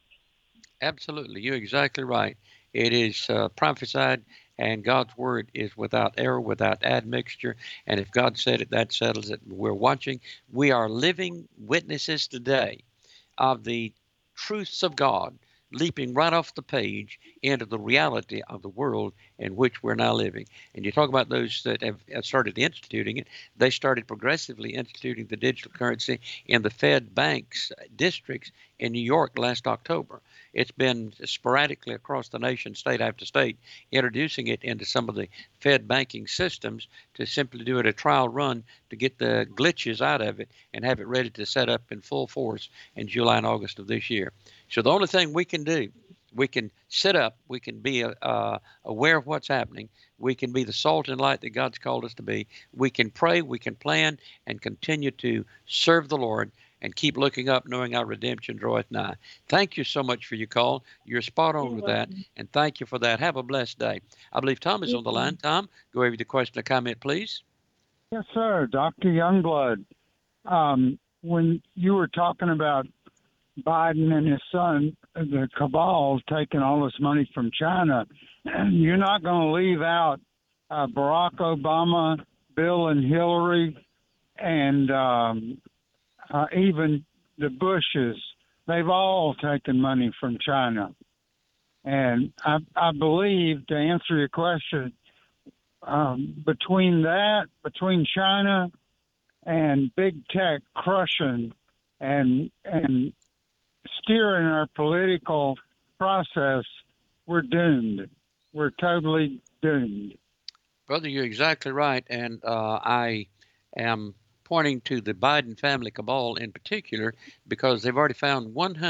Absolutely. You're exactly right. It is prophesied, and God's word is without error, without admixture. And if God said it, that settles it. We're watching. We are living witnesses today of the truths of God leaping right off the page into the reality of the world in which we're now living. And you talk about those that have started instituting it. They started progressively instituting the digital currency in the Fed banks districts in New York last October. It's been sporadically across the nation, state after state, introducing it into some of the Fed banking systems to simply do it a trial run to get the glitches out of it and have it ready to set up in full force in July and August of this year. So the only thing we can do, we can sit up, we can be aware of what's happening, we can be the salt and light that God's called us to be, we can pray, we can plan, and continue to serve the Lord and keep looking up, knowing our redemption draweth nigh. Thank you so much for your call. You're spot on with that, and thank you for that. Have a blessed day. I believe Tom is on the line. Tom, go over the question or comment, please. Yes, sir. Dr. Youngblood, when you were talking about Biden and his son, the cabal, taking all this money from China, you're not going to leave out Barack Obama, Bill and Hillary, and even the Bushes. They've all taken money from China. And I believe, to answer your question, between China and big tech crushing and steering our political process, we're doomed. We're totally doomed. Brother, you're exactly right. And I am pointing to the Biden family cabal in particular because they've already found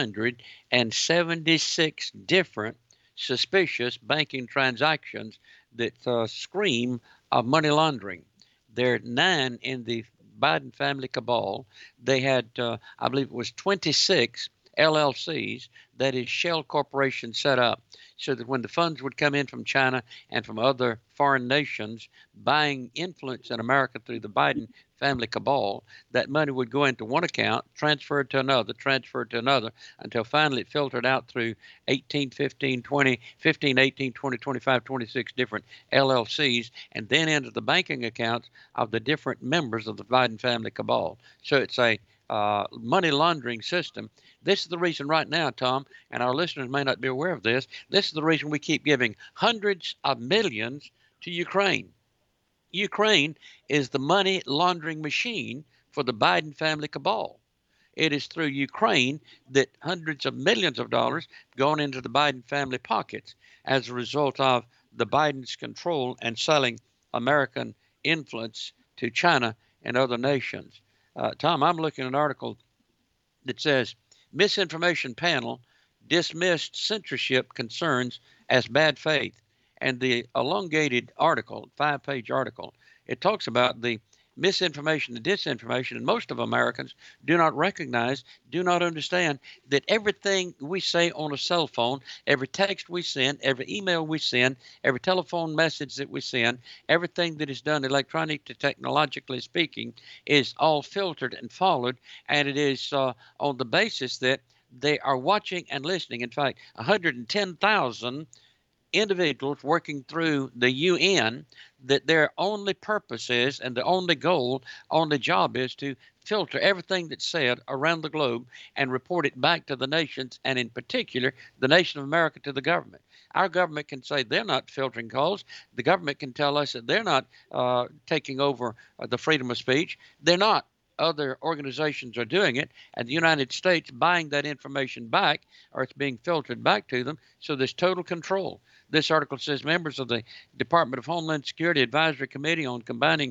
176 different suspicious banking transactions that scream of money laundering. There are 9 in the Biden family cabal. They had, I believe it was 26 LLCs, that is shell corporations set up so that when the funds would come in from China and from other foreign nations buying influence in America through the Biden family cabal, that money would go into one account, transferred to another, until finally it filtered out through 18, 15, 20, 15, 18, 20, 25, 26 different LLCs, and then into the banking accounts of the different members of the Biden family cabal. So it's a money laundering system. This is the reason right now, Tom, and our listeners may not be aware of this. This is the reason we keep giving hundreds of millions to Ukraine. Ukraine is the money laundering machine for the Biden family cabal. It is through Ukraine that hundreds of millions of dollars gone into the Biden family pockets as a result of the Biden's control and selling American influence to China and other nations. Tom, I'm looking at an article that says misinformation panel dismissed censorship concerns as bad faith. And the elongated article, 5-page article, it talks about the misinformation and disinformation, and most of Americans do not recognize, do not understand that everything we say on a cell phone, every text we send, every email we send, every telephone message that we send, everything that is done electronic to technologically speaking is all filtered and followed, and it is on the basis that they are watching and listening. In fact, 110,000 individuals working through the UN, that their only purpose is, and the only goal, only job is to filter everything that's said around the globe and report it back to the nations, and in particular, the nation of America to the government. Our government can say they're not filtering calls. The government can tell us that they're not taking over the freedom of speech. They're not. Other organizations are doing it, and the United States buying that information back, or it's being filtered back to them, so there's total control. This article says members of the Department of Homeland Security Advisory Committee on combating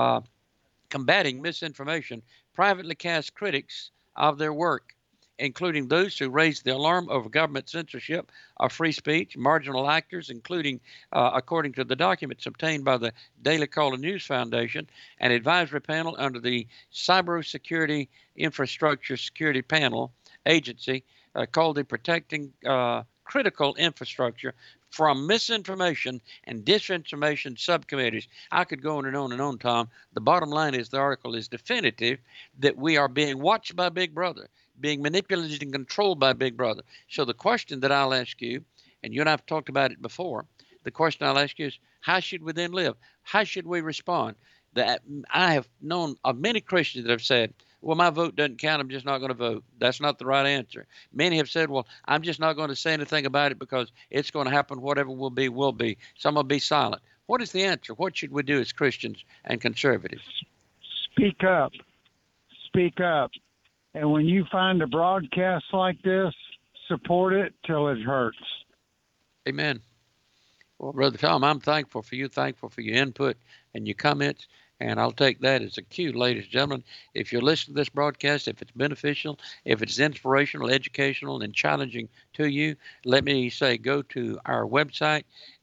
misinformation privately cast critics of their work, including those who raised the alarm over government censorship of free speech, marginal actors, including, according to the documents obtained by the Daily Caller News Foundation, an advisory panel under the Cybersecurity Infrastructure Security Panel Agency called the Protecting Critical Infrastructure from Misinformation and Disinformation Subcommittees. I could go on and on and on, Tom. The bottom line is the article is definitive that we are being watched by Big Brother, being manipulated and controlled by Big Brother. So the question that I'll ask you, and you and I have talked about it before, the question I'll ask you is, how should we then live? How should we respond? That I have known of many Christians that have said, well, my vote doesn't count, I'm just not going to vote. That's not the right answer. Many have said, well, I'm just not going to say anything about it because it's going to happen, whatever will be, will be. Some will be silent. What is the answer? What should we do as Christians and conservatives? Speak up. Speak up. And when you find a broadcast like this, support it till it hurts. Amen. Well, Brother Tom, I'm thankful for you, thankful for your input and your comments. And I'll take that as a cue, ladies and gentlemen. If you listen to this broadcast, if it's beneficial, if it's inspirational, educational, and challenging to you, let me say go to our website,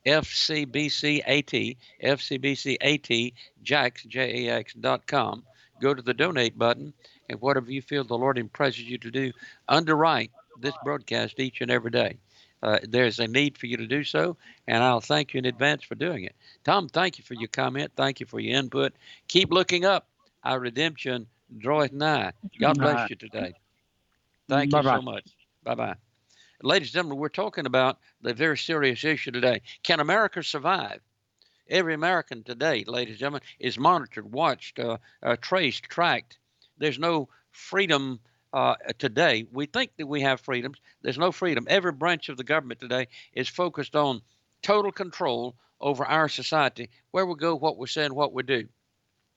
FCBCAT.com. Go to the donate button, and whatever you feel the Lord impresses you to do, underwrite this broadcast each and every day. There's a need for you to do so, and I'll thank you in advance for doing it. Tom, thank you for your comment. Thank you for your input. Keep looking up. Our redemption draweth nigh. God bless you today. Thank you so much. Bye-bye. Ladies and gentlemen, we're talking about the very serious issue today. Can America survive? Every American today, ladies and gentlemen, is monitored, watched, traced, tracked. There's no freedom today. We think that we have freedoms. There's no freedom. Every branch of the government today is focused on total control over our society, where we go, what we say, and what we do.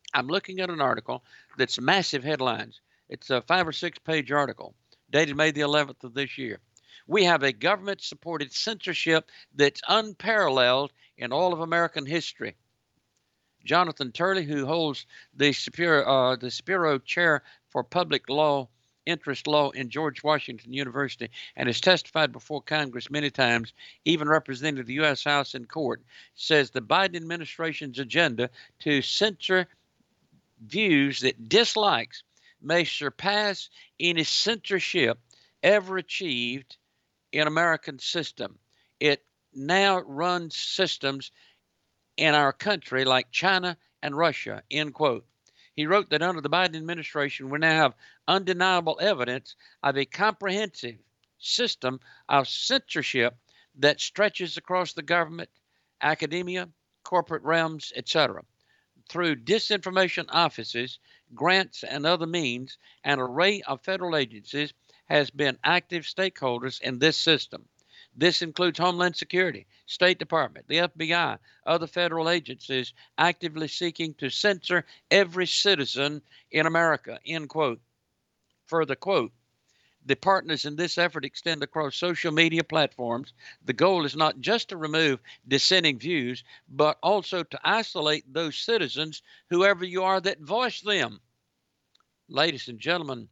I'm looking at an article that's massive headlines. It's a 5 or 6 page article dated May the 11th of this year. We have a government-supported censorship that's unparalleled in all of American history. Jonathan Turley, who holds the Spiro Chair for Public Law, Interest Law in George Washington University, and has testified before Congress many times, even represented the U.S. House in court, says the Biden administration's agenda to censor views that dislikes may surpass any censorship ever achieved in American system. It now runs systems in our country like China and Russia, end quote. He wrote that under the Biden administration, we now have undeniable evidence of a comprehensive system of censorship that stretches across the government, academia, corporate realms, etc. Through disinformation offices, grants, and other means, an array of federal agencies has been active stakeholders in this system. This includes Homeland Security, State Department, the FBI, other federal agencies actively seeking to censor every citizen in America, end quote. Further quote, the partners in this effort extend across social media platforms. The goal is not just to remove dissenting views, but also to isolate those citizens, whoever you are, that voice them. Ladies and gentlemen,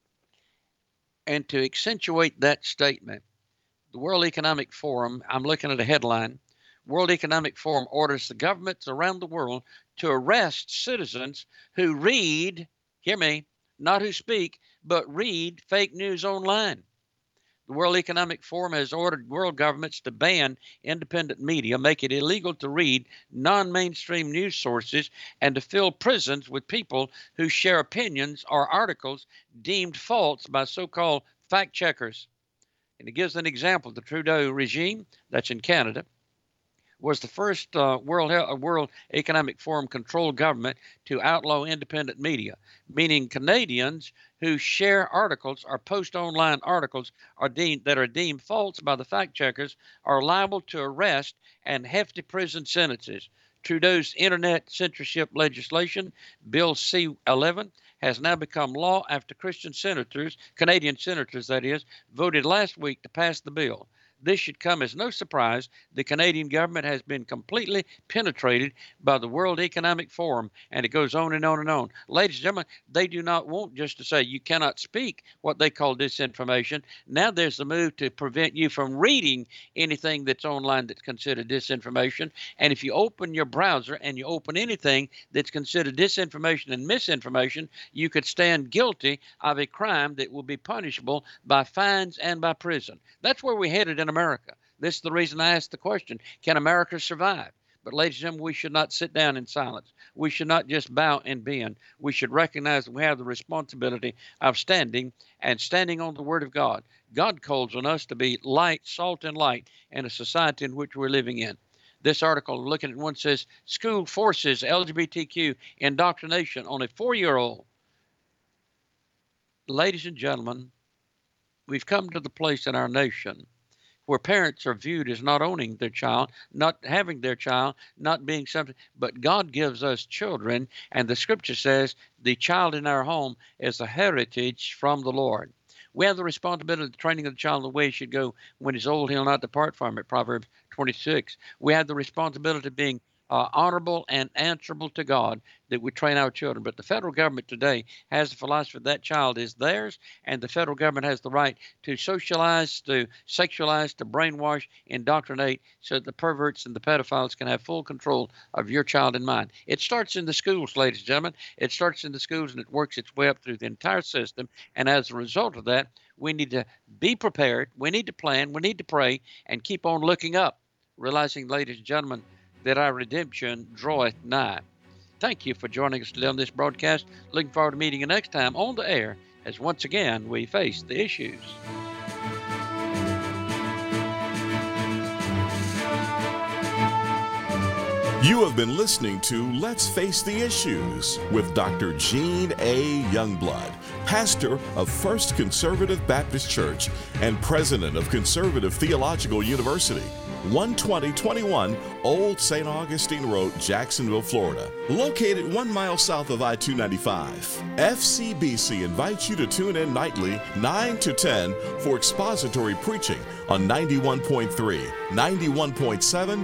and to accentuate that statement, the World Economic Forum, I'm looking at a headline, World Economic Forum orders the governments around the world to arrest citizens who read, hear me, not who speak, but read fake news online. The World Economic Forum has ordered world governments to ban independent media, make it illegal to read non-mainstream news sources, and to fill prisons with people who share opinions or articles deemed false by so-called fact checkers. And it gives an example. The Trudeau regime, that's in Canada, was the first World Economic Forum controlled government to outlaw independent media, meaning Canadians who share articles or post online articles that are deemed false by the fact checkers are liable to arrest and hefty prison sentences. Trudeau's internet censorship legislation, Bill C-11, has now become law after Canadian senators, that is, voted last week to pass the bill. This should come as no surprise. The Canadian government has been completely penetrated by the World Economic Forum, and it goes on and on and on. Ladies and gentlemen, they do not want just to say you cannot speak what they call disinformation. Now there's the move to prevent you from reading anything that's online that's considered disinformation. And if you open your browser and you open anything that's considered disinformation and misinformation, you could stand guilty of a crime that will be punishable by fines and by prison. That's where we're headed in America. This is the reason I asked the question, can America survive? But ladies and gentlemen, we should not sit down in silence. We should not just bow and bend. We should recognize that we have the responsibility of standing on the Word of God. God calls on us to be light, salt, and light in a society in which we're living in. This article, looking at one, says, school forces LGBTQ indoctrination on a 4-year-old. Ladies and gentlemen, we've come to the place in our nation where parents are viewed as not owning their child, not having their child, not being something, but God gives us children, and the scripture says the child in our home is a heritage from the Lord. We have the responsibility of training the child the way he should go. When he's old, he'll not depart from it, Proverbs 26. We have the responsibility of being honorable and answerable to God, that we train our children. But the federal government today has the philosophy that child is theirs, and the federal government has the right to socialize, to sexualize, to brainwash, indoctrinate, so that the perverts and the pedophiles can have full control of your child and mine. It starts in the schools, ladies and gentlemen. It starts in the schools, and it works its way up through the entire system. And as a result of that, we need to be prepared. We need to plan. We need to pray and keep on looking up, realizing, ladies and gentlemen, that our redemption draweth nigh. Thank you for joining us today on this broadcast. Looking forward to meeting you next time on the air as once again we face the issues. You have been listening to Let's Face the Issues with Dr. Gene A. Youngblood, pastor of First Conservative Baptist Church and president of Conservative Theological University. 12021 Old St. Augustine Road, Jacksonville, Florida. Located 1 mile south of I-295. FCBC invites you to tune in nightly 9 to 10 for expository preaching on 91.3, 91.7,